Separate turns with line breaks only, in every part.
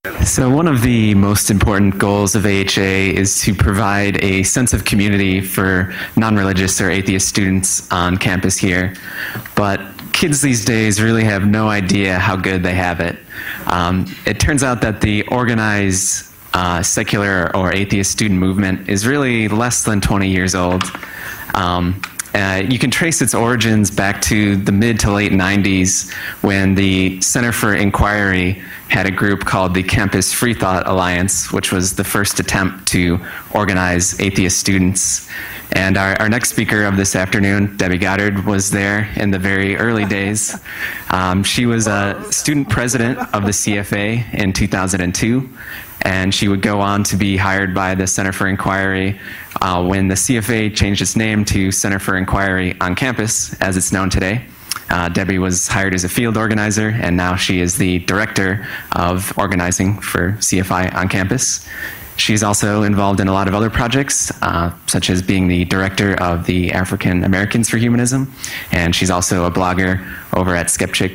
So one of the most important goals of AHA is to provide a sense of community for non-religious or atheist students on campus here. But kids these days really have no idea how good they have it. It turns out that the organized secular or atheist student movement is really less than 20 years old. You can trace its origins back to the mid to late 90s when the Center for Inquiry had a group called the Campus Free Thought Alliance, which was the first attempt to organize atheist students. And our next speaker of this afternoon, Debbie Goddard, was there in the very early days. She was a student president of the CFA in 2002, and she would go on to be hired by the Center for Inquiry when the CFA changed its name to Center for Inquiry on Campus, as it's known today. Debbie was hired as a field organizer, and now she is the director of organizing for CFI on campus. She's also involved in a lot of other projects, such as being the director of the African Americans for Humanism, and she's also a blogger over at Skepchick.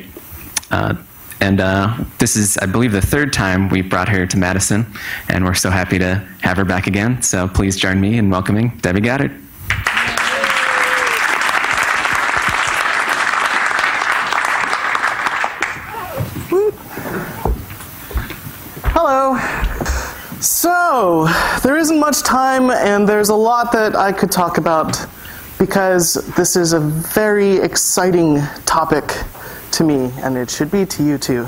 This is, I believe, the third time we brought her to Madison, and we're so happy to have her back again. So please join me in welcoming Debbie Goddard.
Hello. So, there isn't much time, and there's a lot that I could talk about because this is a very exciting topic to me, and it should be to you too.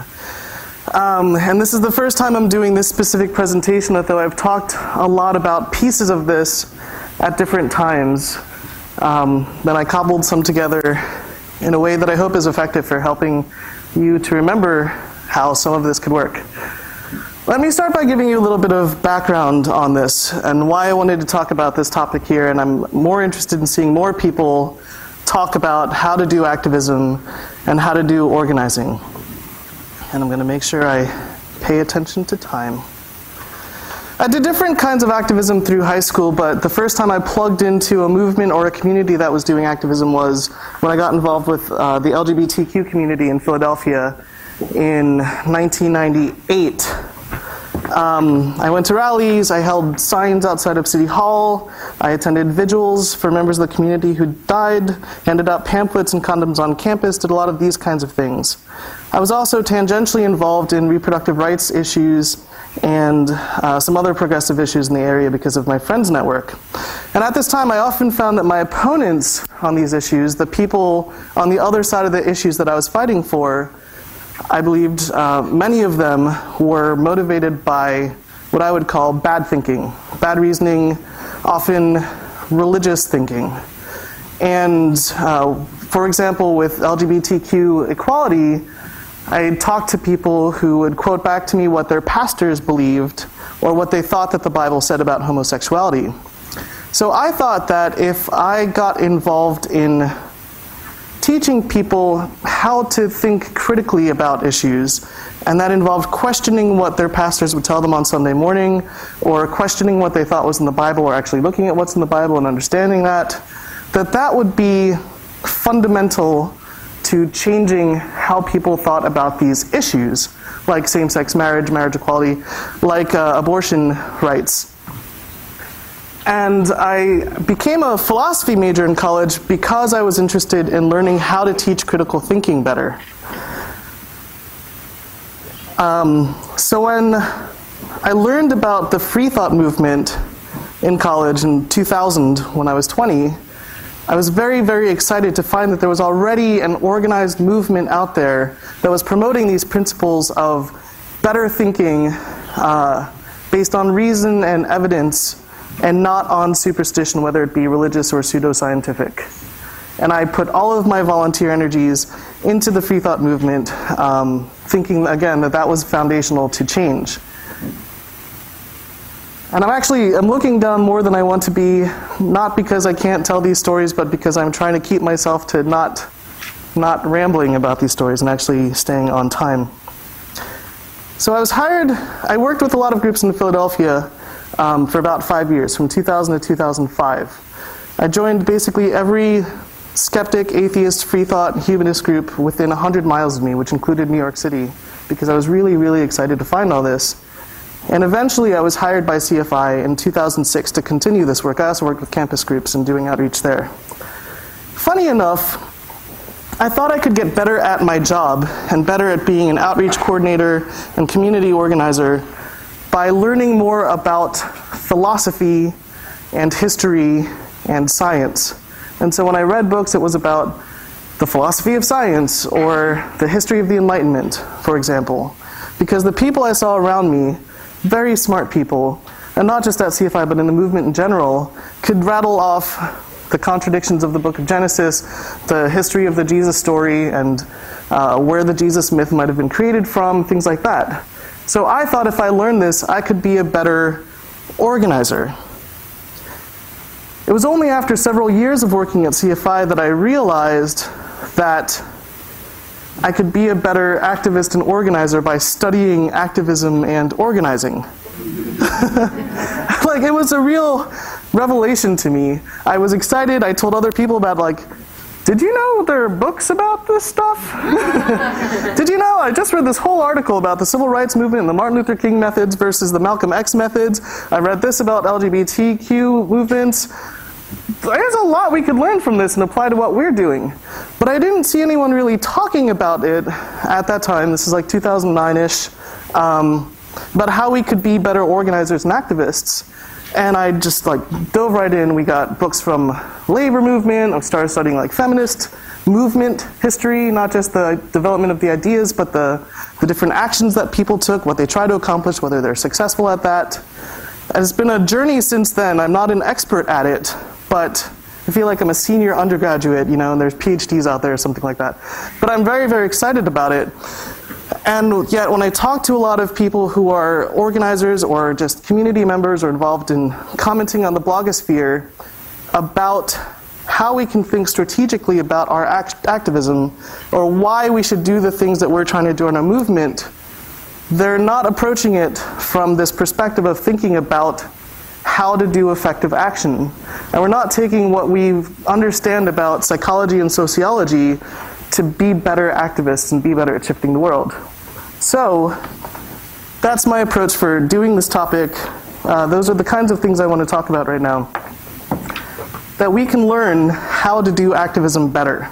And this is the first time I'm doing this specific presentation, although I've talked a lot about pieces of this at different times. Then I cobbled some together in a way that I hope is effective for helping you to remember how some of this could work. Let me start by giving you a little bit of background on this and why I wanted to talk about this topic here, and I'm more interested in seeing more people talk about how to do activism and how to do organizing. And I'm going to make sure I pay attention to time. I did different kinds of activism through high school, but the first time I plugged into a movement or a community that was doing activism was when I got involved with the LGBTQ community in Philadelphia in 1998. I went to rallies, I held signs outside of City Hall, I attended vigils for members of the community who died, handed out pamphlets and condoms on campus, did a lot of these kinds of things. I was also tangentially involved in reproductive rights issues and some other progressive issues in the area because of my friends' network. And at this time, I often found that my opponents on these issues, the people on the other side of the issues that I was fighting for, I believed many of them were motivated by what I would call bad thinking, bad reasoning, often religious thinking. And for example, with LGBTQ equality, I talked to people who would quote back to me what their pastors believed or what they thought that the Bible said about homosexuality. So I thought that if I got involved in teaching people how to think critically about issues, and that involved questioning what their pastors would tell them on Sunday morning, or questioning what they thought was in the Bible, or actually looking at what's in the Bible and understanding that would be fundamental to changing how people thought about these issues, like same-sex marriage, marriage equality, like abortion rights. And I became a philosophy major in college because I was interested in learning how to teach critical thinking better. So when I learned about the free thought movement in college in 2000, when I was 20, I was very, very excited to find that there was already an organized movement out there that was promoting these principles of better thinking based on reason and evidence, and not on superstition, whether it be religious or pseudoscientific. And I put all of my volunteer energies into the free thought movement, thinking, again, that was foundational to change. And I'm looking down more than I want to be, not because I can't tell these stories, but because I'm trying to keep myself to not rambling about these stories and actually staying on time. So I worked with a lot of groups in Philadelphia for about 5 years, from 2000 to 2005. I joined basically every skeptic, atheist, free thought, humanist group within 100 miles of me, which included New York City, because I was really, really excited to find all this. And eventually I was hired by CFI in 2006 to continue this work. I also worked with campus groups and doing outreach there. Funny enough, I thought I could get better at my job and better at being an outreach coordinator and community organizer by learning more about philosophy and history and science. And so when I read books, it was about the philosophy of science or the history of the Enlightenment, for example. Because the people I saw around me, very smart people, and not just at CFI but in the movement in general, could rattle off the contradictions of the book of Genesis, the history of the Jesus story, and where the Jesus myth might have been created from, things like that. So I thought if I learned this, I could be a better organizer. It was only after several years of working at CFI that I realized that I could be a better activist and organizer by studying activism and organizing. Like, it was a real revelation to me. I was excited. I told other people about, like, did you know there are books about this stuff? Did you know? I just read this whole article about the civil rights movement and the Martin Luther King methods versus the Malcolm X methods. I read this about LGBTQ movements. There's a lot we could learn from this and apply to what we're doing. But I didn't see anyone really talking about it at that time. This is like 2009-ish. About how we could be better organizers and activists. And I just dove right in. We got books from labor movement. I started studying feminist movement history, not just the development of the ideas, but the different actions that people took, what they tried to accomplish, whether they're successful at that. And it's been a journey since then. I'm not an expert at it, but I feel like I'm a senior undergraduate, and there's PhDs out there or something like that. But I'm very, very excited about it. And yet, when I talk to a lot of people who are organizers or just community members or involved in commenting on the blogosphere about how we can think strategically about our activism or why we should do the things that we're trying to do in our movement, they're not approaching it from this perspective of thinking about how to do effective action. And we're not taking what we understand about psychology and sociology to be better activists and be better at shifting the world. So that's my approach for doing this topic. Those are the kinds of things I want to talk about right now. That we can learn how to do activism better.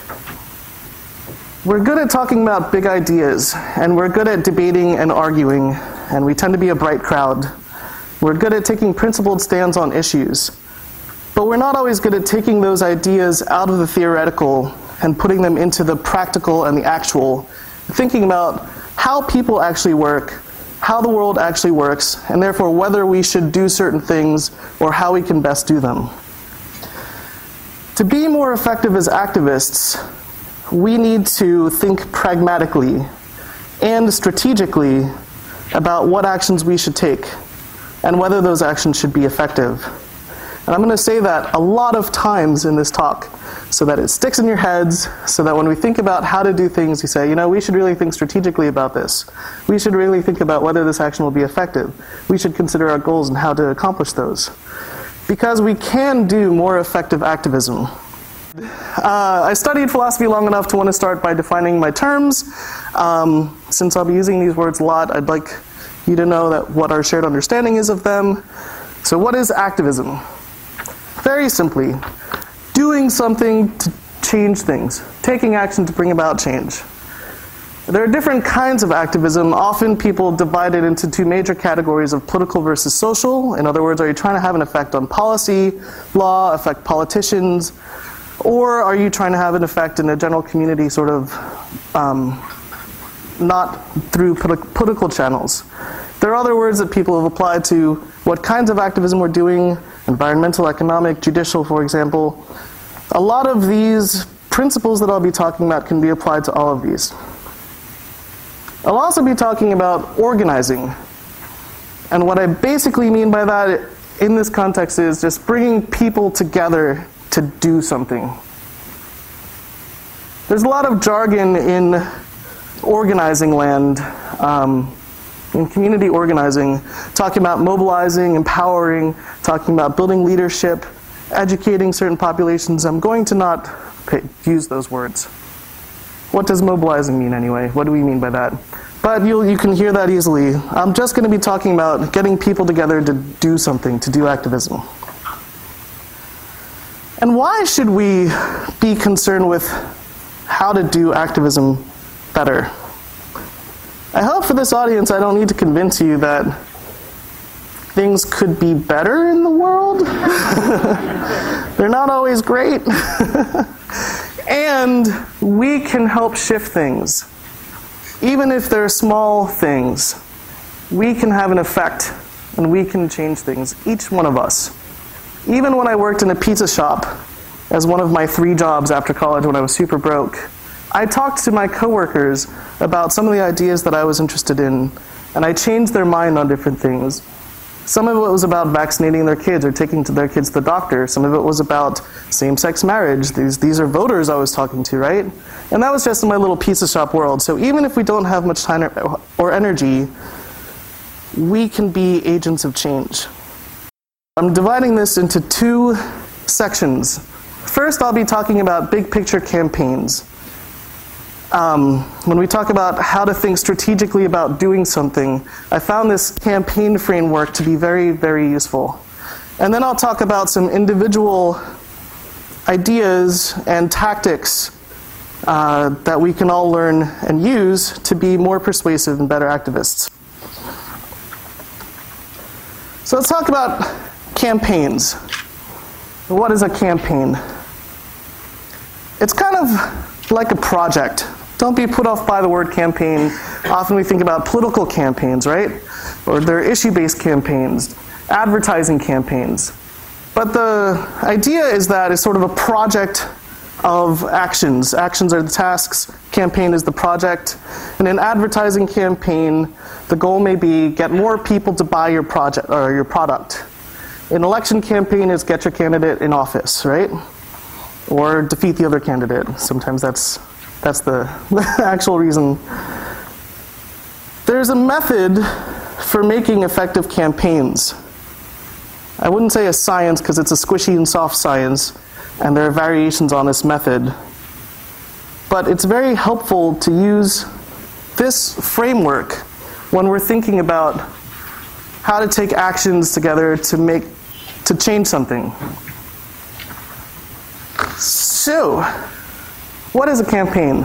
We're good at talking about big ideas, and we're good at debating and arguing, and we tend to be a bright crowd. We're good at taking principled stands on issues. But we're not always good at taking those ideas out of the theoretical and putting them into the practical and the actual, thinking about how people actually work, how the world actually works, and therefore whether we should do certain things or how we can best do them. To be more effective as activists, we need to think pragmatically and strategically about what actions we should take and whether those actions should be effective. And I'm going to say that a lot of times in this talk so that it sticks in your heads, so that when we think about how to do things, you say, we should really think strategically about this. We should really think about whether this action will be effective. We should consider our goals and how to accomplish those. Because we can do more effective activism. I studied philosophy long enough to want to start by defining my terms. Since I'll be using these words a lot, I'd like you to know that what our shared understanding is of them. So what is activism? Very simply, doing something to change things, taking action to bring about change. There are different kinds of activism. Often people divide it into two major categories of political versus social. In other words, are you trying to have an effect on policy, law, affect politicians, or are you trying to have an effect in a general community sort of not through political channels? There are other words that people have applied to what kinds of activism we're doing, environmental, economic, judicial, for example. A lot of these principles that I'll be talking about can be applied to all of these. I'll also be talking about organizing. And what I basically mean by that in this context is just bringing people together to do something. There's a lot of jargon in organizing land, in community organizing, talking about mobilizing, empowering, talking about building leadership, educating certain populations. I'm going to not use those words. What does mobilizing mean anyway? What do we mean by that? But you can hear that easily. I'm just going to be talking about getting people together to do something, to do activism. And why should we be concerned with how to do activism better? I hope for this audience I don't need to convince you that things could be better in the world. They're not always great. And we can help shift things. Even if they're small things, we can have an effect and we can change things, each one of us. Even when I worked in a pizza shop as one of my 3 jobs after college when I was super broke, I talked to my coworkers about some of the ideas that I was interested in, and I changed their mind on different things. Some of it was about vaccinating their kids or taking their kids to the doctor. Some of it was about same-sex marriage. These are voters I was talking to, right? And that was just in my little pizza shop world. So even if we don't have much time or energy, we can be agents of change. I'm dividing this into 2 sections. First, I'll be talking about big picture campaigns. When we talk about how to think strategically about doing something, I found this campaign framework to be very, very useful. And then I'll talk about some individual ideas and tactics that we can all learn and use to be more persuasive and better activists. So let's talk about campaigns. What is a campaign? It's kind of like a project. Don't be put off by the word campaign. Often we think about political campaigns, right? Or they're issue-based campaigns, advertising campaigns. But the idea is that it's sort of a project of actions. Actions are the tasks, campaign is the project. In an advertising campaign, the goal may be get more people to buy your project or your product. An election campaign is get your candidate in office, right? Or defeat the other candidate. Sometimes that's the actual reason. There's a method for making effective campaigns. I wouldn't say a science because it's a squishy and soft science, and there are variations on this method. But it's very helpful to use this framework when we're thinking about how to take actions together to change something. So, what is a campaign?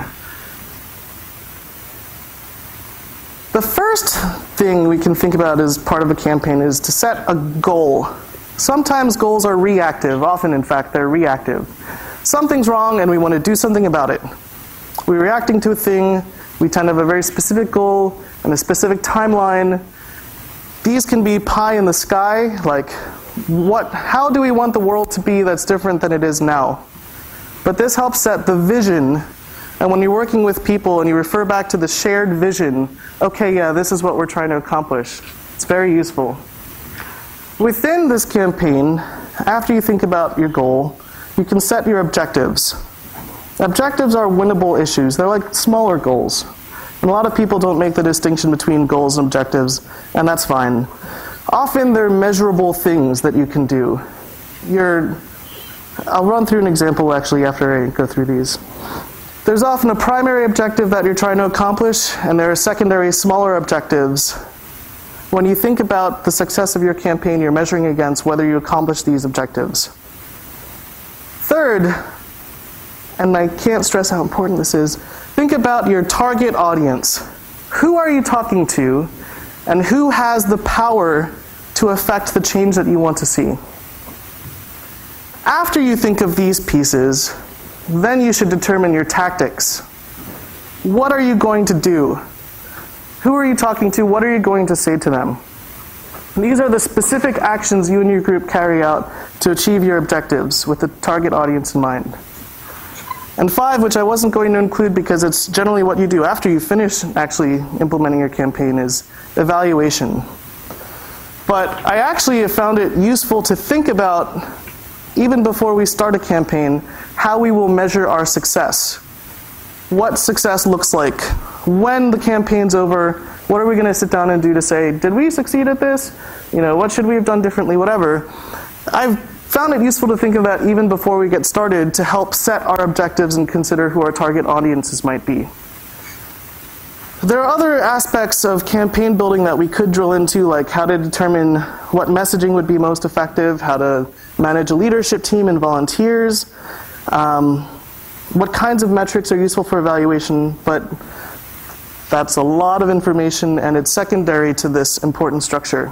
The first thing we can think about as part of a campaign is to set a goal. Sometimes goals are reactive. Often, in fact, they're reactive. Something's wrong and we want to do something about it. We're reacting to a thing. We tend to have a very specific goal and a specific timeline. These can be pie in the sky, like how do we want the world to be that's different than it is now? But this helps set the vision. And when you're working with people and you refer back to the shared vision, okay, yeah, this is what we're trying to accomplish. It's very useful. Within this campaign, after you think about your goal, you can set your objectives. Objectives are winnable issues. They're like smaller goals. And a lot of people don't make the distinction between goals and objectives, and that's fine. Often they're measurable things that you can do. I'll run through an example actually after I go through these. There's often a primary objective that you're trying to accomplish, and there are secondary, smaller objectives. When you think about the success of your campaign, you're measuring against whether you accomplish these objectives. Third, and I can't stress how important this is, think about your target audience. Who are you talking to, and who has the power to affect the change that you want to see? After you think of these pieces, then you should determine your tactics. What are you going to do? Who are you talking to? What are you going to say to them? And these are the specific actions you and your group carry out to achieve your objectives with the target audience in mind. And 5, which I wasn't going to include because it's generally what you do after you finish actually implementing your campaign, is evaluation. But I actually have found it useful to think about, even before we start a campaign, how we will measure our success. What success looks like. When the campaign's over, what are we going to sit down and do to say, did we succeed at this? What should we have done differently, whatever. I've found it useful to think of that even before we get started to help set our objectives and consider who our target audiences might be. There are other aspects of campaign building that we could drill into, like how to determine what messaging would be most effective, how to manage a leadership team and volunteers, what kinds of metrics are useful for evaluation, but that's a lot of information and it's secondary to this important structure.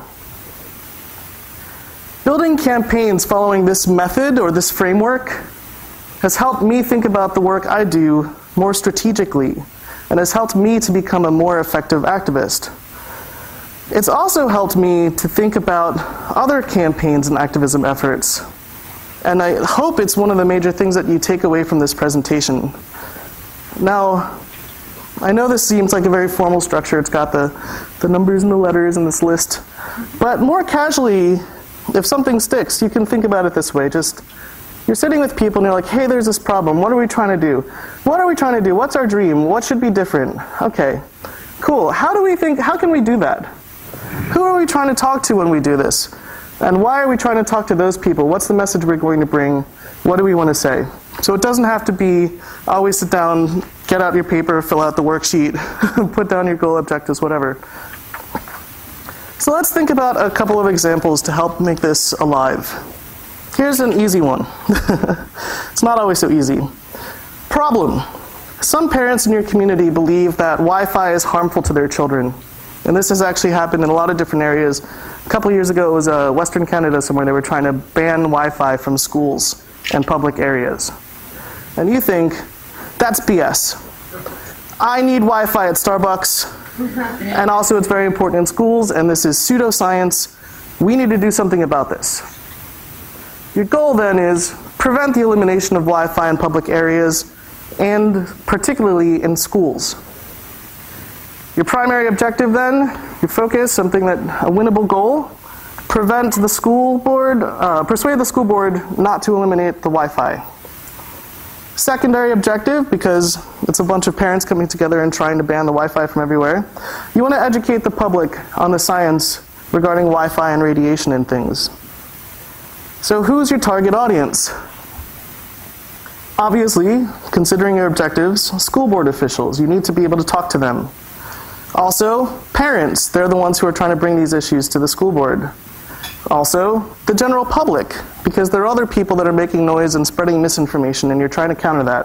Building campaigns following this method or this framework has helped me think about the work I do more strategically and has helped me to become a more effective activist. It's also helped me to think about other campaigns and activism efforts. And I hope it's one of the major things that you take away from this presentation. Now, I know this seems like a very formal structure. It's got the numbers and the letters and this list. But more casually, if something sticks, you can think about it this way. Just, you're sitting with people and you're like, hey, there's this problem. What are we trying to do? What are we trying to do? What's our dream? What should be different? Okay, cool. How can we do that? Who are we trying to talk to when we do this? And why are we trying to talk to those people? What's the message we're going to bring? What do we want to say? So it doesn't have to be always sit down, get out your paper, fill out the worksheet, put down your goal objectives, whatever. So let's think about a couple of examples to help make this alive. Here's an easy one. It's not always so easy. Problem. Some parents in your community believe that Wi-Fi is harmful to their children. And this has actually happened in a lot of different areas. A couple years ago, it was Western Canada somewhere. They were trying to ban Wi-Fi from schools and public areas. And you think, that's BS. I need Wi-Fi at Starbucks. And also it's very important in schools, and this is pseudoscience. We need to do something about this. Your goal then is prevent the elimination of Wi-Fi in public areas, and particularly in schools. Your primary objective then, your focus, something that a winnable goal, persuade the school board not to eliminate the Wi-Fi. Secondary objective, because it's a bunch of parents coming together and trying to ban the Wi-Fi from everywhere, you want to educate the public on the science regarding Wi-Fi and radiation and things. So who's your target audience? Obviously, considering your objectives, school board officials. You need to be able to talk to them. Also, parents. They're the ones who are trying to bring these issues to the school board. Also, the general public, because there are other people that are making noise and spreading misinformation, and you're trying to counter that.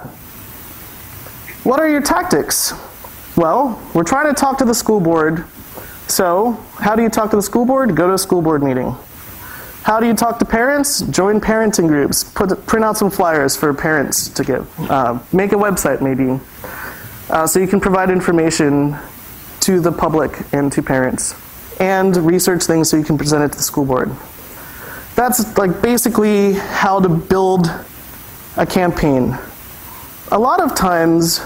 What are your tactics? Well, we're trying to talk to the school board. So, how do you talk to the school board? Go to a school board meeting. How do you talk to parents? Join parenting groups. Print out some flyers for parents to give. Make a website, maybe. So you can provide information to the public and to parents. And research things so you can present it to the school board. That's like basically how to build a campaign. A lot of times,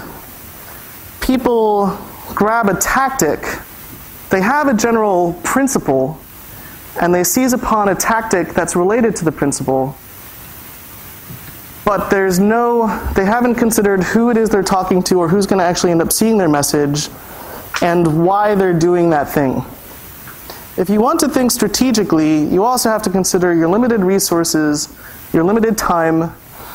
people grab a tactic. They have a general principle, and they seize upon a tactic that's related to the principle, but they haven't considered who it is they're talking to or who's going to actually end up seeing their message and why they're doing that thing. If you want to think strategically, you also have to consider your limited resources, your limited time,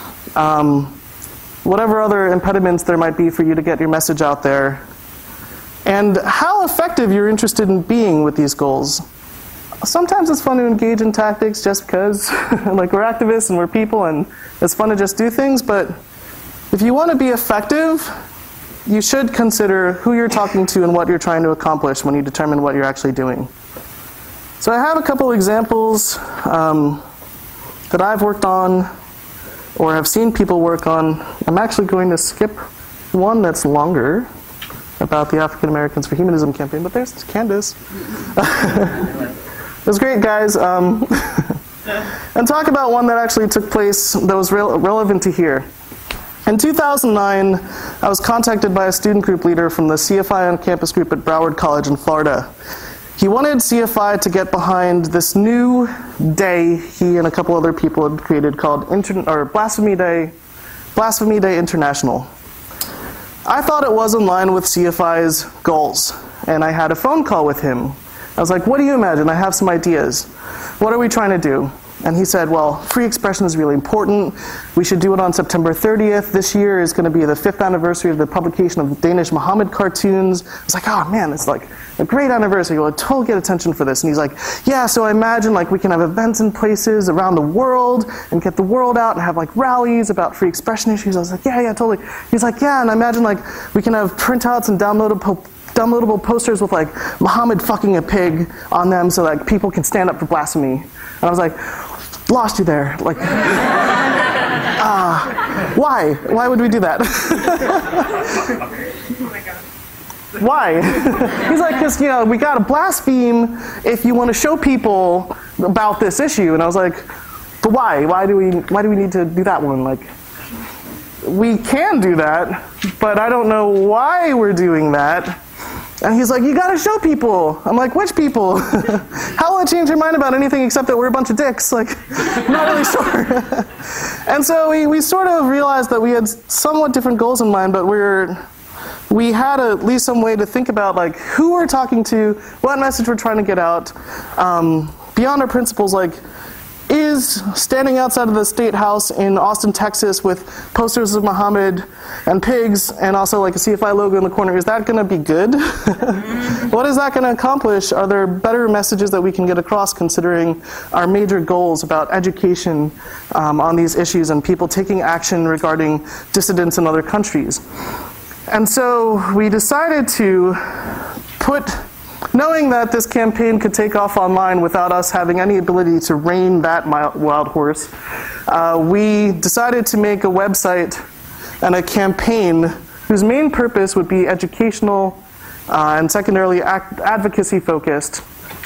whatever other impediments there might be for you to get your message out there, and how effective you're interested in being with these goals. Sometimes it's fun to engage in tactics just because like we're activists and we're people and it's fun to just do things, but if you want to be effective, you should consider who you're talking to and what you're trying to accomplish when you determine what you're actually doing. So I have a couple examples that I've worked on or have seen people work on. I'm actually going to skip one that's longer about the African Americans for Humanism campaign, but there's Candace. It was great, guys. And talk about one that actually took place that was relevant to here. In 2009, I was contacted by a student group leader from the CFI on campus group at Broward College in Florida. He wanted CFI to get behind this new day he and a couple other people had created called Blasphemy Day International. I thought it was in line with CFI's goals, and I had a phone call with him. I was like, what do you imagine? I have some ideas. What are we trying to do? And he said, well, free expression is really important. We should do it on September 30th. This year is going to be the 5th anniversary of the publication of the Danish Muhammad cartoons. I was like, oh man, it's like a great anniversary. We'll totally get attention for this. And he's like, yeah, so I imagine like we can have events in places around the world and get the world out and have like rallies about free expression issues. I was like, yeah, totally. He's like, yeah, and I imagine like we can have printouts and downloadable posters with like Muhammad fucking a pig on them so like people can stand up for blasphemy. And I was like, lost you there. Like, why? Why would we do that? Why? He's like, because we got to blaspheme if you want to show people about this issue. And I was like, but why? Why do we need to do that one? Like, we can do that, but I don't know why we're doing that. And he's like, you gotta show people. I'm like, which people? How will it change your mind about anything except that we're a bunch of dicks? Like, I'm not really sure. And so we sort of realized that we had somewhat different goals in mind, but we had at least some way to think about like who we're talking to, what message we're trying to get out. Beyond our principles, like, is standing outside of the State House in Austin, Texas with posters of Muhammad and pigs and also like a CFI logo in the corner, is that going to be good? What is that going to accomplish? Are there better messages that we can get across considering our major goals about education on these issues and people taking action regarding dissidents in other countries? And so we decided to knowing that this campaign could take off online without us having any ability to rein that wild horse, we decided to make a website and a campaign whose main purpose would be educational and secondarily advocacy focused.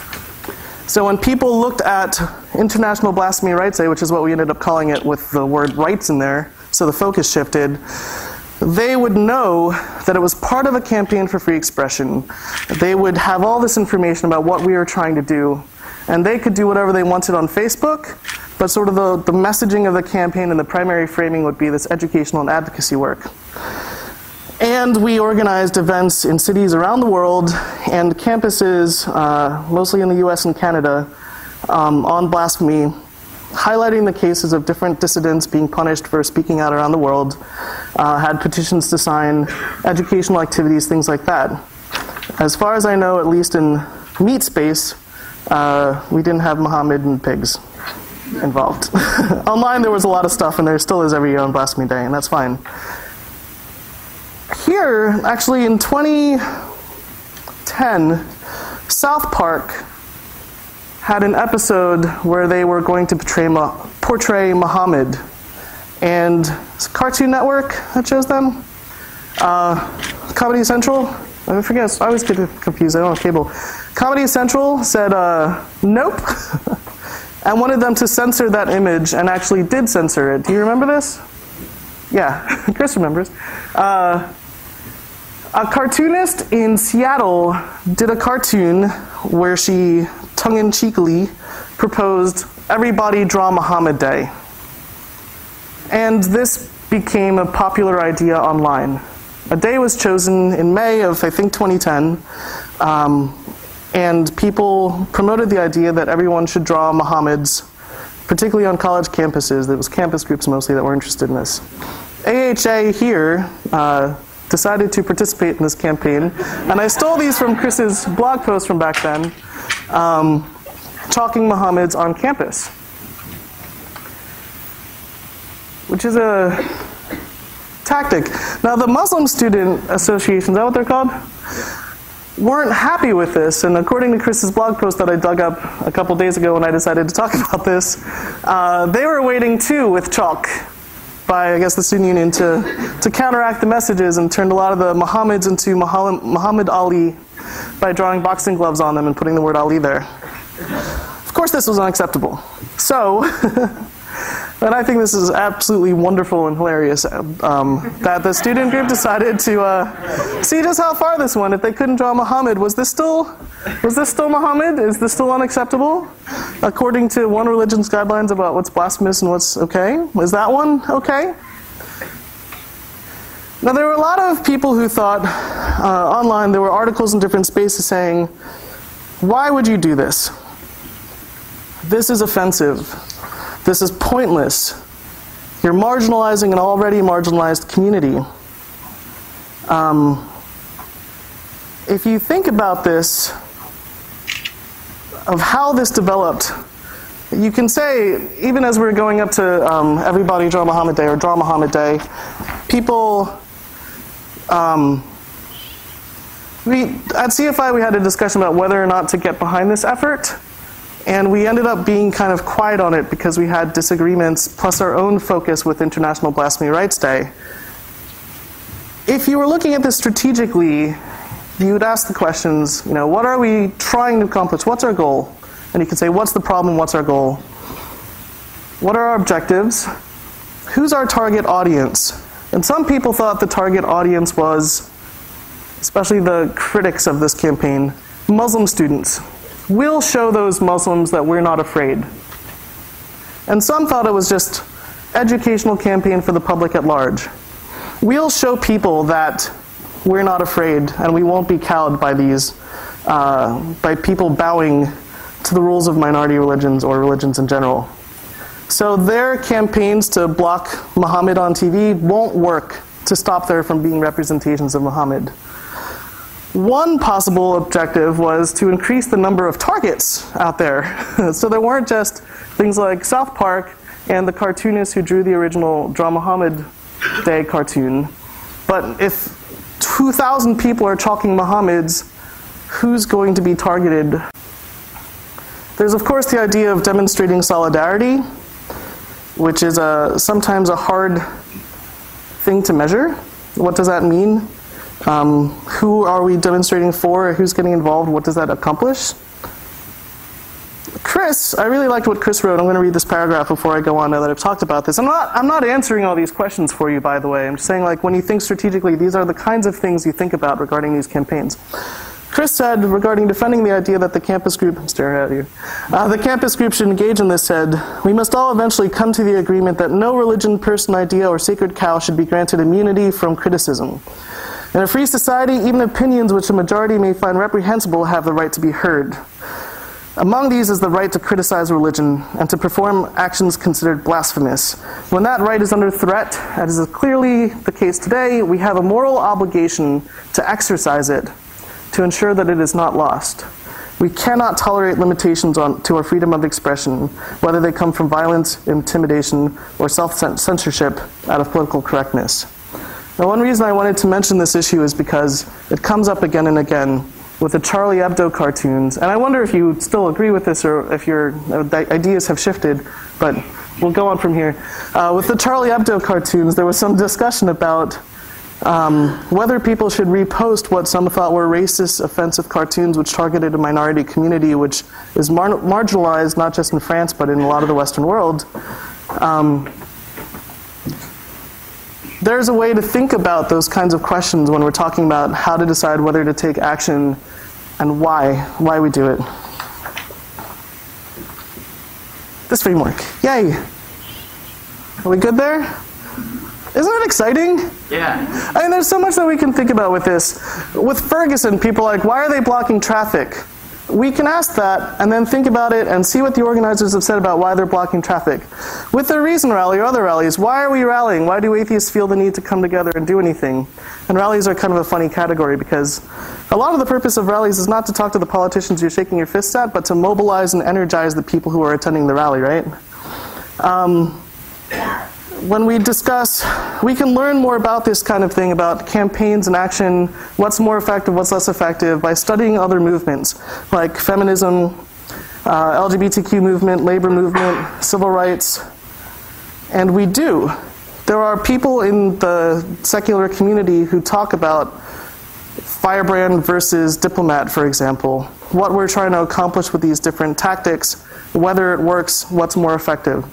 So when people looked at International Blasphemy Rights Day, which is what we ended up calling it with the word rights in there, so the focus shifted, they would know that it was part of a campaign for free expression. They would have all this information about what we were trying to do, and they could do whatever they wanted on Facebook, but sort of the messaging of the campaign and the primary framing would be this educational and advocacy work. And we organized events in cities around the world and campuses, mostly in the US and Canada, on blasphemy, highlighting the cases of different dissidents being punished for speaking out around the world, had petitions to sign, educational activities, things like that. As far as I know, at least in meat space, we didn't have Muhammad and pigs involved. Online there was a lot of stuff, and there still is every year on Blasphemy Day, and that's fine. Here, actually in 2010, South Park had an episode where they were going to portray Muhammad. And it's Cartoon Network that shows them? Comedy Central? I forget, I always get confused, I don't have cable. Comedy Central said, nope, and wanted them to censor that image, and actually did censor it. Do you remember this? Yeah, Chris remembers. A cartoonist in Seattle did a cartoon where she tongue-in-cheekily proposed, everybody draw Muhammad Day. And this became a popular idea online. A day was chosen in May of, I think, 2010, and people promoted the idea that everyone should draw Muhammad's, particularly on college campuses. It was campus groups mostly that were interested in this. AHA here decided to participate in this campaign, and I stole these from Chris's blog post from back then, chalking Muhammad's on campus, which is a tactic. Now the Muslim Student Association, is that what they're called? Weren't happy with this, and according to Chris's blog post that I dug up a couple days ago when I decided to talk about this, they were waiting too with chalk by, I guess, the student union to counteract the messages, and turned a lot of the Muhammads into Muhammad Ali by drawing boxing gloves on them and putting the word Ali there. Of course this was unacceptable. So, and I think this is absolutely wonderful and hilarious that the student group decided to see just how far this went. If they couldn't draw Muhammad, was this still Muhammad? Is this still unacceptable? According to one religion's guidelines about what's blasphemous and what's okay? Is that one okay? Now there were a lot of people who thought online, there were articles in different spaces saying, why would you do this? This is offensive. This is pointless. You're marginalizing an already marginalized community. If you think about this, of how this developed, you can say, even as we're going up to Everybody Draw Muhammad Day or Draw Muhammad Day, people, at CFI we had a discussion about whether or not to get behind this effort, and we ended up being kind of quiet on it because we had disagreements, plus our own focus with International Blasphemy Rights Day. If you were looking at this strategically, you would ask the questions, what are we trying to accomplish? What's our goal? And you can say, what's the problem? What's our goal? What are our objectives? Who's our target audience? And some people thought the target audience was, especially the critics of this campaign, Muslim students. We'll show those Muslims that we're not afraid. And some thought it was just educational campaign for the public at large. We'll show people that we're not afraid and we won't be cowed by these, by people bowing to the rules of minority religions or religions in general. So their campaigns to block Muhammad on TV won't work to stop there from being representations of Muhammad. One possible objective was to increase the number of targets out there. So there weren't just things like South Park and the cartoonists who drew the original Draw Muhammad Day cartoon. But if 2,000 people are chalking Muhammad's, who's going to be targeted? There's of course the idea of demonstrating solidarity, which is sometimes a hard thing to measure. What does that mean? Who are we demonstrating for? Who's getting involved? What does that accomplish? Chris, I really liked what Chris wrote. I'm going to read this paragraph before I go on now that I've talked about this. I'm not answering all these questions for you, by the way. I'm just saying, when you think strategically, these are the kinds of things you think about regarding these campaigns. Chris said, regarding defending the idea that the campus group, I'm staring at you, the campus group should engage in this, said, we must all eventually come to the agreement that no religion, person, idea, or sacred cow should be granted immunity from criticism. In a free society, even opinions which a majority may find reprehensible have the right to be heard. Among these is the right to criticize religion and to perform actions considered blasphemous. When that right is under threat, as is clearly the case today, we have a moral obligation to exercise it, to ensure that it is not lost. We cannot tolerate limitations to our freedom of expression, whether they come from violence, intimidation, or self-censorship out of political correctness. Now, one reason I wanted to mention this issue is because it comes up again and again with the Charlie Hebdo cartoons. And I wonder if you still agree with this or if your ideas have shifted, but we'll go on from here. With the Charlie Hebdo cartoons, there was some discussion about whether people should repost what some thought were racist, offensive cartoons which targeted a minority community which is marginalized not just in France but in a lot of the Western world. There's a way to think about those kinds of questions when we're talking about how to decide whether to take action and why we do it. This framework. Yay! Are we good there? Isn't it exciting?
Yeah.
I mean, there's so much that we can think about with this. With Ferguson, people are like, why are they blocking traffic? We can ask that and then think about it and see what the organizers have said about why they're blocking traffic. With the Reason Rally or other rallies, why are we rallying? Why do atheists feel the need to come together and do anything? And rallies are kind of a funny category because a lot of the purpose of rallies is not to talk to the politicians you're shaking your fists at, but to mobilize and energize the people who are attending the rally, right? When we discuss, we can learn more about this kind of thing, about campaigns and action, what's more effective, what's less effective, by studying other movements, like feminism, LGBTQ movement, labor movement, civil rights. And we do. There are people in the secular community who talk about firebrand versus diplomat, for example, what we're trying to accomplish with these different tactics, whether it works, what's more effective.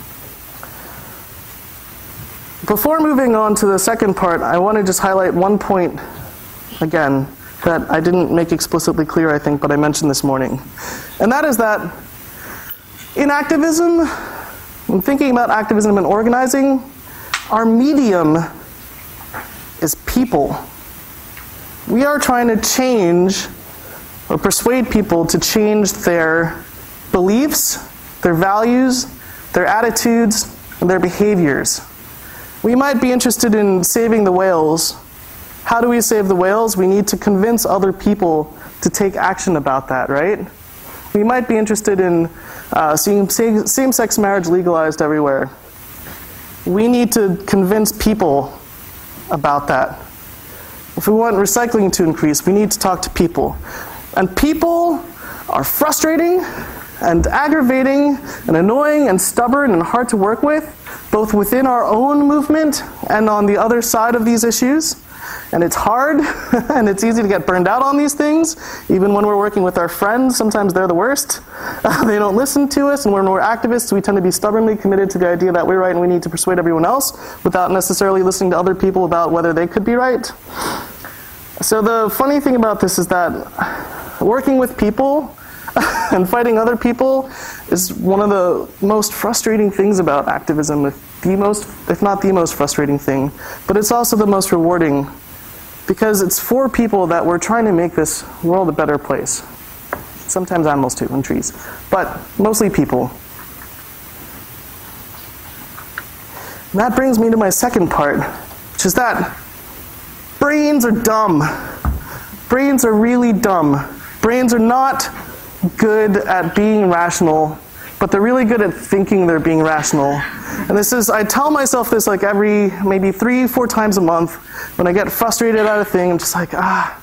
Before moving on to the second part, I want to just highlight one point, again, that I didn't make explicitly clear, I think, but I mentioned this morning. And that is that in activism, when thinking about activism and organizing, our medium is people. We are trying to change or persuade people to change their beliefs, their values, their attitudes, and their behaviors. We might be interested in saving the whales. How do we save the whales? We need to convince other people to take action about that, right? We might be interested in seeing same-sex marriage legalized everywhere. We need to convince people about that. If we want recycling to increase, we need to talk to people. And people are frustrating and aggravating and annoying and stubborn and hard to work with, both within our own movement and on the other side of these issues. And it's hard, and it's easy to get burned out on these things. Even when we're working with our friends, sometimes they're the worst. They don't listen to us, and when we're activists, we tend to be stubbornly committed to the idea that we're right and we need to persuade everyone else without necessarily listening to other people about whether they could be right. So the funny thing about this is that working with people and fighting other people is one of the most frustrating things about activism, if not the most frustrating thing. But it's also the most rewarding, because it's for people that we're trying to make this world a better place. Sometimes animals too, and trees. But mostly people. And that brings me to my second part, which is that brains are dumb. Brains are really dumb. Brains are not good at being rational, but they're really good at thinking they're being rational. And I tell myself this like every, maybe 3-4 times a month. When I get frustrated at a thing, I'm just like,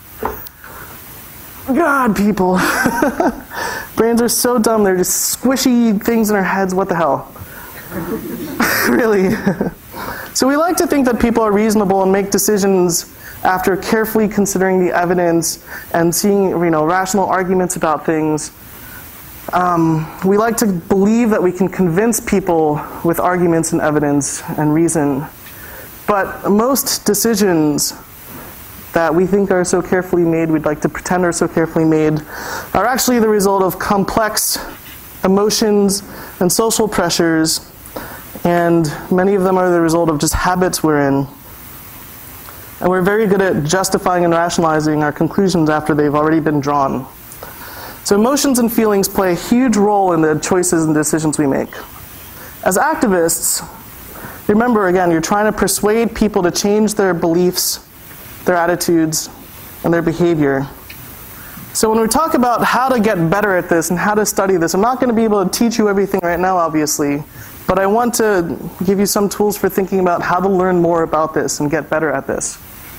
God, people. Brains are so dumb, they're just squishy things in our heads, what the hell? Really. So we like to think that people are reasonable and make decisions after carefully considering the evidence and seeing, rational arguments about things. We like to believe that we can convince people with arguments and evidence and reason. But most decisions that we think are so carefully made, we'd like to pretend are so carefully made, are actually the result of complex emotions and social pressures, and many of them are the result of just habits we're in. And we're very good at justifying and rationalizing our conclusions after they've already been drawn. So emotions and feelings play a huge role in the choices and decisions we make. As activists, remember again, you're trying to persuade people to change their beliefs, their attitudes, and their behavior. So when we talk about how to get better at this and how to study this, I'm not going to be able to teach you everything right now, obviously, but I want to give you some tools for thinking about how to learn more about this and get better at this.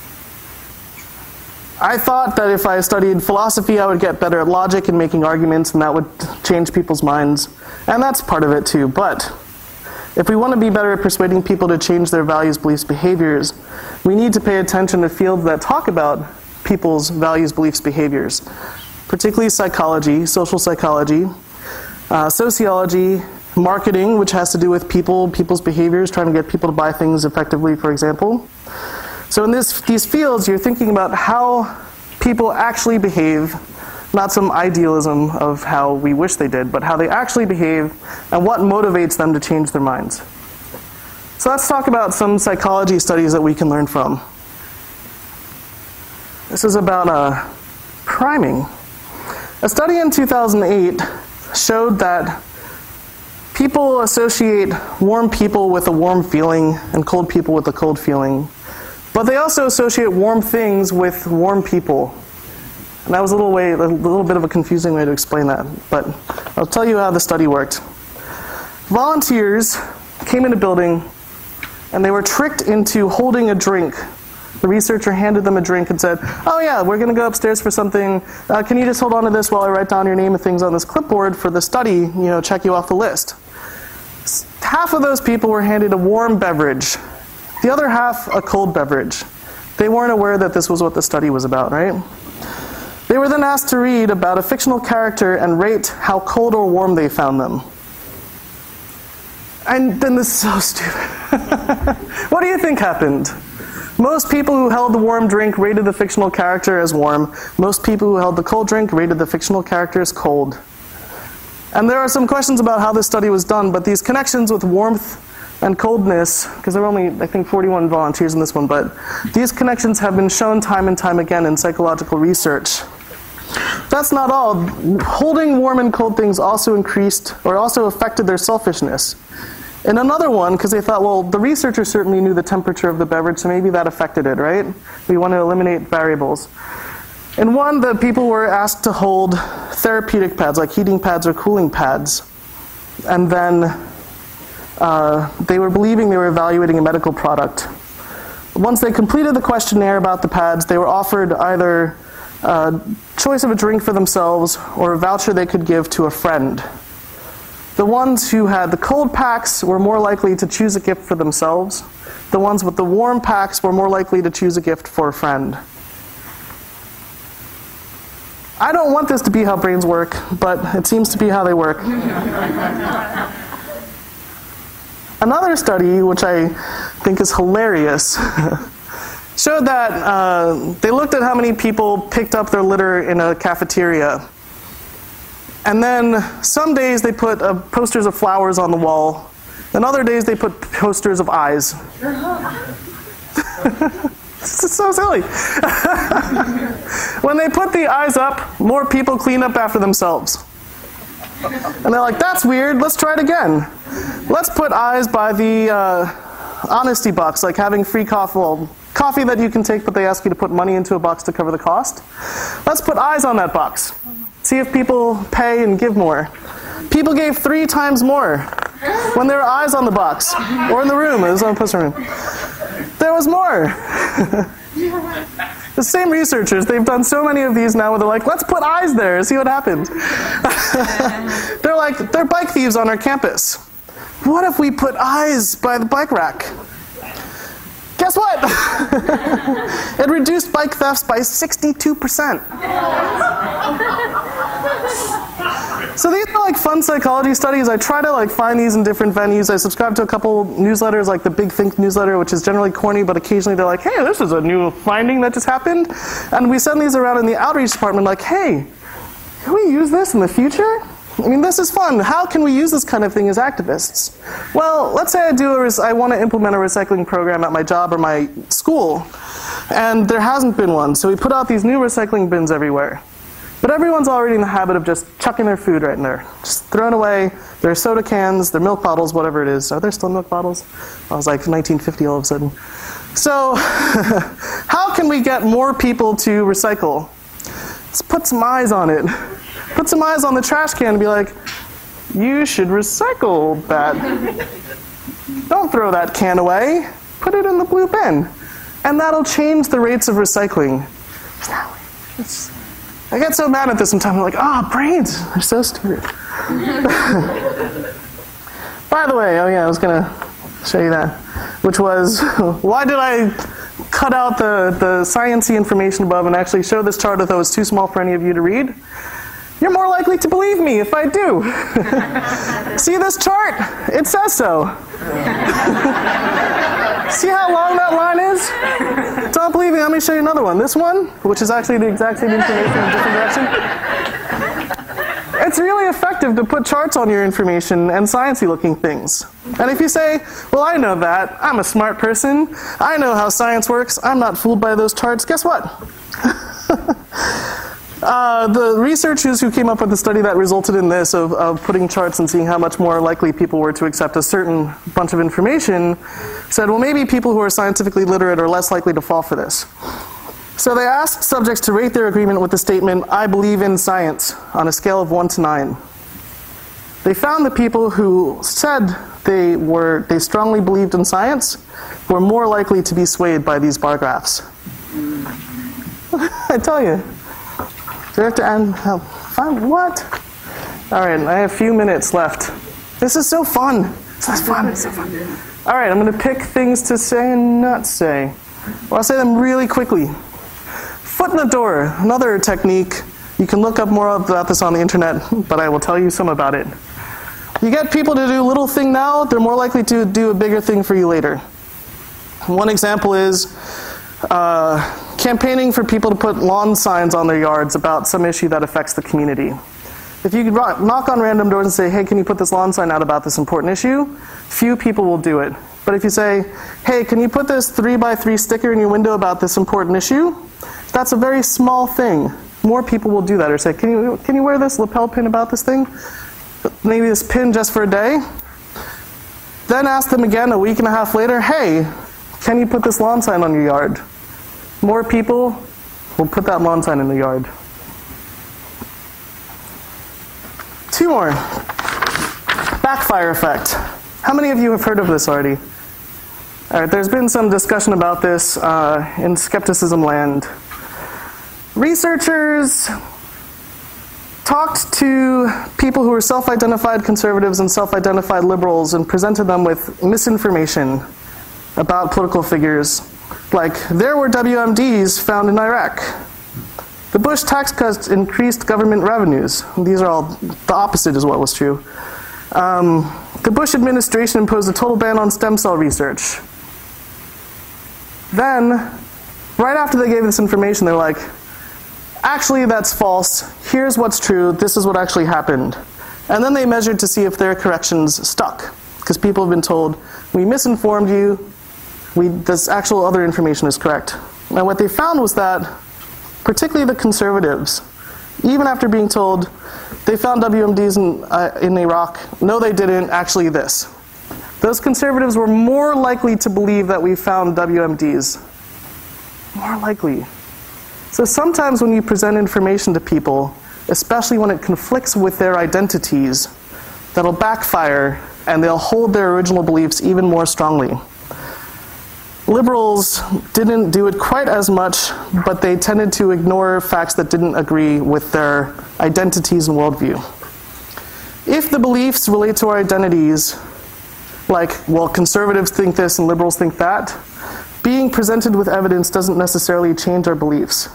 I thought that if I studied philosophy, I would get better at logic and making arguments, and that would change people's minds. And that's part of it too. But if we want to be better at persuading people to change their values, beliefs, behaviors, we need to pay attention to fields that talk about people's values, beliefs, behaviors, particularly psychology, social psychology, sociology, marketing, which has to do with people's behaviors, trying to get people to buy things effectively, for example. So in these fields, you're thinking about how people actually behave, not some idealism of how we wish they did, but how they actually behave and what motivates them to change their minds. So let's talk about some psychology studies that we can learn from. This is about priming. A study in 2008 showed that people associate warm people with a warm feeling and cold people with a cold feeling. But they also associate warm things with warm people. And that was a little bit of a confusing way to explain that. But I'll tell you how the study worked. Volunteers came in a building and they were tricked into holding a drink. The researcher handed them a drink and said, "Oh yeah, we're going to go upstairs for something. Can you just hold on to this while I write down your name and things on this clipboard for the study, check you off the list." Half of those people were handed a warm beverage. The other half, a cold beverage. They weren't aware that this was what the study was about, right? They were then asked to read about a fictional character and rate how cold or warm they found them. And then this is so stupid. What do you think happened? Most people who held the warm drink rated the fictional character as warm. Most people who held the cold drink rated the fictional character as cold. And there are some questions about how this study was done, but these connections with warmth and coldness, because there were only, I think, 41 volunteers in this one, but these connections have been shown time and time again in psychological research. That's not all. Holding warm and cold things also affected their selfishness. In another one, because they thought, well, the researchers certainly knew the temperature of the beverage, so maybe that affected it, right? We want to eliminate variables. In one, the people were asked to hold therapeutic pads, like heating pads or cooling pads. And then they were believing they were evaluating a medical product. Once they completed the questionnaire about the pads, they were offered either a choice of a drink for themselves or a voucher they could give to a friend. The ones who had the cold packs were more likely to choose a gift for themselves. The ones with the warm packs were more likely to choose a gift for a friend. I don't want this to be how brains work, but it seems to be how they work. Another study, which I think is hilarious, showed that they looked at how many people picked up their litter in a cafeteria. And then some days they put posters of flowers on the wall, and other days they put posters of eyes. This is so silly. When they put the eyes up, more people clean up after themselves. And they're like, that's weird, let's try it again. Let's put eyes by the honesty box, like having free coffee, well, coffee that you can take, but they ask you to put money into a box to cover the cost. Let's put eyes on that box. See if people pay and give more. People gave 3 times more when there were eyes on the box, or in the room, it was on the poster room. There was more. The same researchers, they've done so many of these now where they're like, let's put eyes there and see what happens. They're like, they're bike thieves on our campus. What if we put eyes by the bike rack? Guess what? It reduced bike thefts by 62%. So these are like fun psychology studies. I try to find these in different venues. I subscribe to a couple newsletters, like the Big Think newsletter, which is generally corny, but occasionally they're like, hey, this is a new finding that just happened. And we send these around in the outreach department like, hey, can we use this in the future? I mean, this is fun. How can we use this kind of thing as activists? Well, let's say I want to implement a recycling program at my job or my school, and there hasn't been one. So we put out these new recycling bins everywhere. But everyone's already in the habit of just chucking their food right in there. Just throwing away their soda cans, their milk bottles, whatever it is. Are there still milk bottles? I was like 1950 all of a sudden. So how can we get more people to recycle? Let's put some eyes on it. Put some eyes on the trash can and be like, you should recycle that. Don't throw that can away. Put it in the blue bin. And that'll change the rates of recycling. I get so mad at this sometimes. I'm like, brains, they're so stupid. By the way, I was going to show you that, which was, why did I cut out the science-y information above and actually show this chart although it's too small for any of you to read? You're more likely to believe me if I do. See this chart? It says so. See how long that line is? Don't believe me, let me show you another one. This one, which is actually the exact same information in a different direction. It's really effective to put charts on your information and sciencey looking things. And if you say, well, I know that, I'm a smart person, I know how science works, I'm not fooled by those charts, guess what? The researchers who came up with the study that resulted in this of putting charts and seeing how much more likely people were to accept a certain bunch of information said, well, maybe people who are scientifically literate are less likely to fall for this. So they asked subjects to rate their agreement with the statement, I believe in science, on a scale of 1 to 9. They found that people who said they strongly believed in science were more likely to be swayed by these bar graphs. I tell you. Do I have to end? What? All right, I have a few minutes left. This is so fun. This is fun. It's so fun. All right, I'm going to pick things to say and not say. Well, I'll say them really quickly. Foot in the door, another technique. You can look up more about this on the internet, but I will tell you some about it. You get people to do a little thing now, they're more likely to do a bigger thing for you later. One example is campaigning for people to put lawn signs on their yards about some issue that affects the community. If you knock on random doors and say, hey, can you put this lawn sign out about this important issue? Few people will do it. But if you say, hey, can you put this 3x3 sticker in your window about this important issue? That's a very small thing. more people will do that, or say, can you wear this lapel pin about this thing? Maybe this pin just for a day. Then ask them again a week and a half later, hey, can you put this lawn sign on your yard? More people will put that lawn sign in the yard. 2 more. Backfire effect. How many of you have heard of this already? All right, there's been some discussion about this in skepticism land. Researchers talked to people who were self-identified conservatives and self-identified liberals and presented them with misinformation about political figures. Like, there were WMDs found in Iraq. The Bush tax cuts increased government revenues. These are all, the opposite is what was true. The Bush administration imposed a total ban on stem cell research. Then, right after they gave this information, they're like, actually, that's false. Here's what's true. This is what actually happened. And then they measured to see if their corrections stuck. Because people have been told, we misinformed you. This actual other information is correct. Now, what they found was that, particularly the conservatives, even after being told they found WMDs in Iraq, no, they didn't, actually this. Those conservatives were more likely to believe that we found WMDs. More likely. So sometimes when you present information to people, especially when it conflicts with their identities, that'll backfire and they'll hold their original beliefs even more strongly. Liberals didn't do it quite as much, but they tended to ignore facts that didn't agree with their identities and worldview. If the beliefs relate to our identities, like, well, conservatives think this and liberals think that, being presented with evidence doesn't necessarily change our beliefs.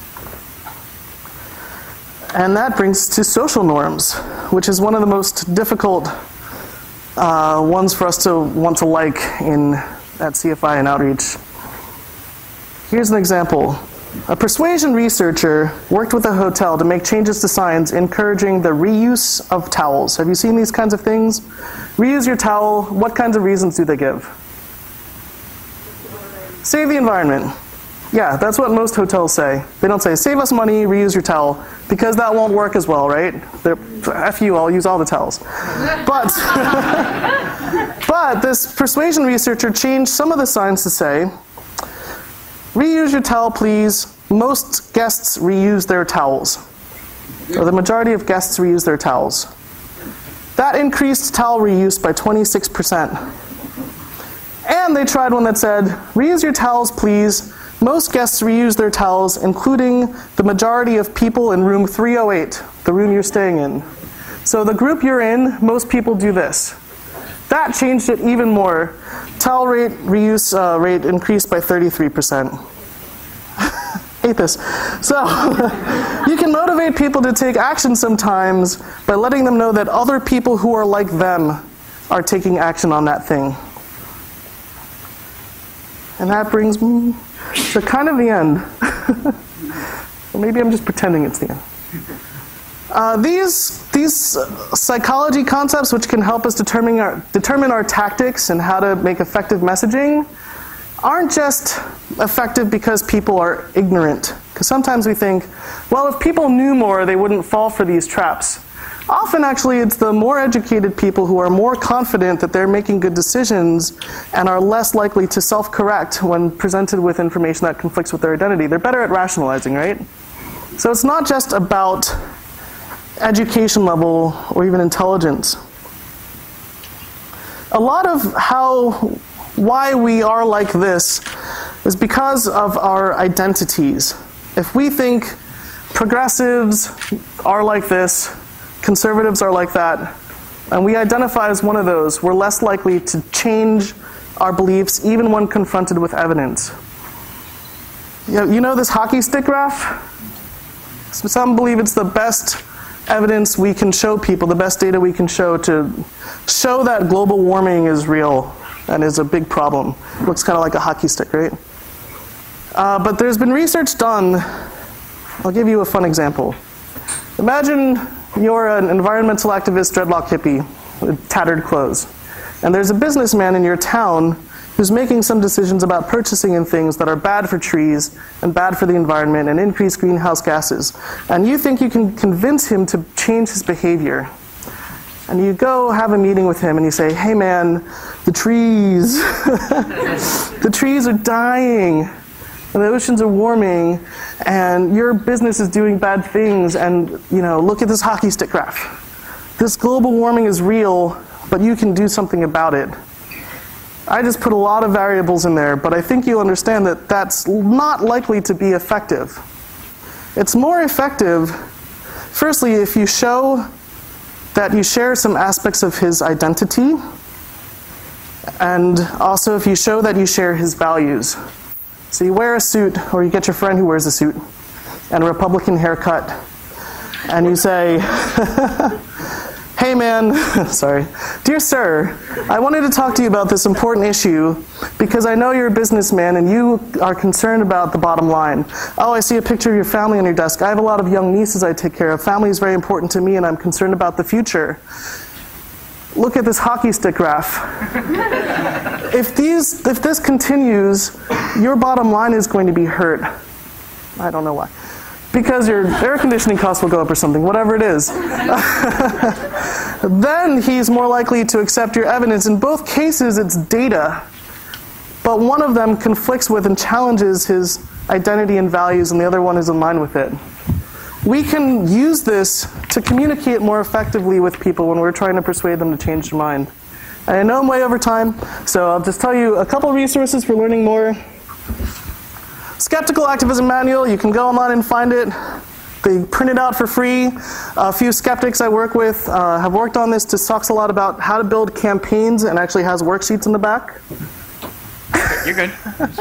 And that brings to social norms, which is one of the most difficult ones for us to want to like at CFI and outreach. Here's an example. A persuasion researcher worked with a hotel to make changes to signs encouraging the reuse of towels. Have you seen these kinds of things? Reuse your towel. What kinds of reasons do they give? Save the environment. Yeah, that's what most hotels say. They don't say, save us money, reuse your towel, because that won't work as well, right? F you, I'll use all the towels. But this persuasion researcher changed some of the signs to say, reuse your towel, please. Most guests reuse their towels. Or the majority of guests reuse their towels. That increased towel reuse by 26%. And they tried one that said, reuse your towels, please. Most guests reuse their towels, including the majority of people in room 308, the room you're staying in. So the group you're in, most people do this. That changed it even more. Towel reuse rate increased by 33%. Hate this. So you can motivate people to take action sometimes by letting them know that other people who are like them are taking action on that thing. And that brings me to kind of the end. Or maybe I'm just pretending it's the end. These psychology concepts, which can help us determine our tactics and how to make effective messaging, aren't just effective because people are ignorant. Because sometimes we think, well, if people knew more, they wouldn't fall for these traps. Often, actually, it's the more educated people who are more confident that they're making good decisions and are less likely to self-correct when presented with information that conflicts with their identity. They're better at rationalizing, right? So it's not just about education level or even intelligence. A lot of why we are like this is because of our identities. If we think progressives are like this, conservatives are like that, and we identify as one of those, we're less likely to change our beliefs even when confronted with evidence. You know this hockey stick graph? Some believe it's the best evidence we can show people, the best data we can show to show that global warming is real and is a big problem. It looks kind of like a hockey stick, right? But there's been research done. I'll give you a fun example. Imagine you're an environmental activist, dreadlock hippie with tattered clothes. And there's a businessman in your town who's making some decisions about purchasing in things that are bad for trees and bad for the environment and increase greenhouse gases. And you think you can convince him to change his behavior. And you go have a meeting with him and you say, hey man, the trees, the trees are dying. And the oceans are warming, and your business is doing bad things, and look at this hockey stick graph. This global warming is real, but you can do something about it. I just put a lot of variables in there, but I think you'll understand that that's not likely to be effective. It's more effective, firstly, if you show that you share some aspects of his identity, and also if you show that you share his values. So you wear a suit, or you get your friend who wears a suit, and a Republican haircut, and you say, hey man, sorry, dear sir, I wanted to talk to you about this important issue because I know you're a businessman and you are concerned about the bottom line. Oh, I see a picture of your family on your desk. I have a lot of young nieces I take care of. Family is very important to me and I'm concerned about the future. Look at this hockey stick graph. If this continues, your bottom line is going to be hurt. I don't know why. Because your air conditioning costs will go up or something, whatever it is. Then he's more likely to accept your evidence. In both cases, it's data. But one of them conflicts with and challenges his identity and values, and the other one is in line with it. We can use this to communicate more effectively with people when we're trying to persuade them to change their mind. And I know I'm way over time, so I'll just tell you a couple resources for learning more. Skeptical Activism Manual, you can go online and find it. They print it out for free. A few skeptics I work with have worked on this. This talks a lot about how to build campaigns and actually has worksheets in the back.
You're good.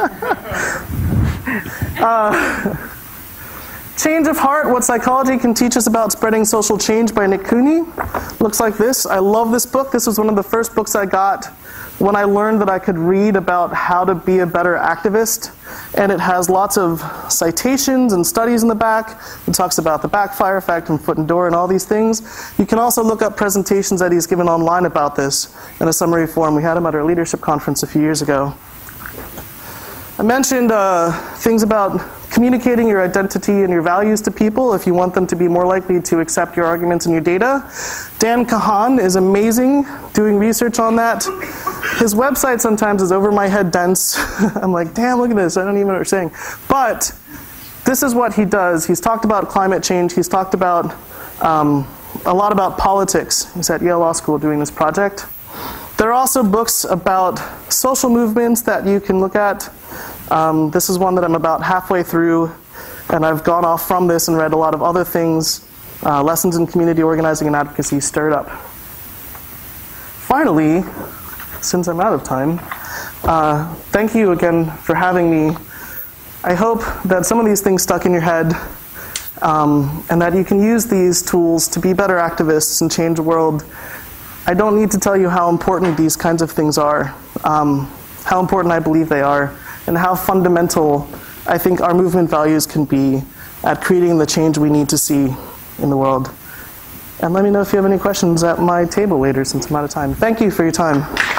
Change of Heart, What Psychology Can Teach Us About Spreading Social Change by Nick Cooney. Looks like this. I love this book. This was one of the first books I got when I learned that I could read about how to be a better activist. And it has lots of citations and studies in the back. It talks about the backfire effect and foot and door and all these things. You can also look up presentations that he's given online about this in a summary form. We had him at our leadership conference a few years ago. I mentioned things about communicating your identity and your values to people if you want them to be more likely to accept your arguments and your data. Dan Kahan is amazing doing research on that. His website sometimes is over my head dense. I'm like, damn, look at this. I don't even know what you're saying. But this is what he does. He's talked about climate change. He's talked about a lot about politics. He's at Yale Law School doing this project. There are also books about social movements that you can look at. This is one that I'm about halfway through, and I've gone off from this and read a lot of other things, Lessons in Community Organizing and Advocacy, Stirred Up. Finally, since I'm out of time, thank you again for having me. I hope that some of these things stuck in your head, and that you can use these tools to be better activists and change the world. I don't need to tell you how important these kinds of things are, how important I believe they are, and how fundamental I think our movement values can be at creating the change we need to see in the world. And let me know if you have any questions at my table later, since I'm out of time. Thank you for your time.